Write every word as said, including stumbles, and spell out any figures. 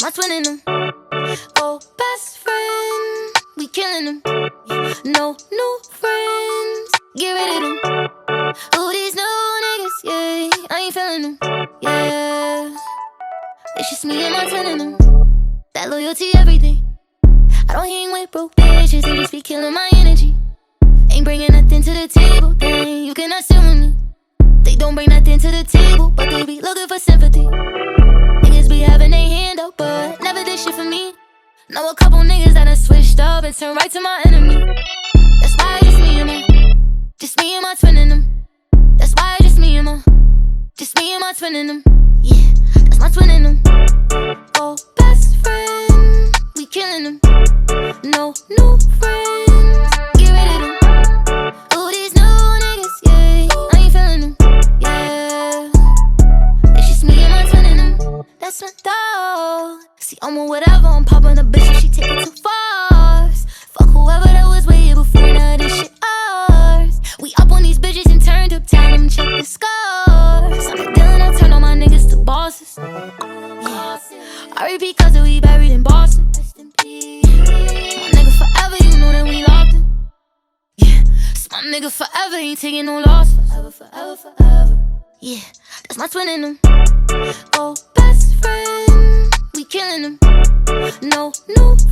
my twin in them. Oh, best friend, we killing them. No new friends, get rid of them. Who these new niggas, yeah, I ain't feeling them, yeah. It's just me and my twin in them. That loyalty, everything. I don't hang with broke bitches, they just be killing my energy. Ain't bringing nothing to the table, dang, you cannot sit with me. They don't bring nothing to the table, but they be looking for sympathy. Niggas be having their hand up, but never did shit for me. Know a couple niggas that done switched up and turned right to my enemy. That's why it's just me and my, just me and my twin in them. That's why it's just me and my, just me and my twin in them. Yeah, that's my twin in them. Oh, best friend, we killing them. No new friends, get rid of them. Who these new niggas, yeah, I ain't feeling them, yeah. It's just me and my twin in them. That's my dog. See, I'm on whatever, I'm popping a bitch if she take it too far. Fuck whoever that was way here before, now this shit ours. We up on these bitches and turned up, tell them check the scars. I'm a dealing, I turn all my niggas to bosses. Yeah, I repeat cause we buried in Boston. My nigga forever, you know that we locked in. Yeah, it's my nigga forever, ain't taking no loss. Forever, forever, forever. Yeah, that's my twin in them. Oh, best friend, we killing them. No new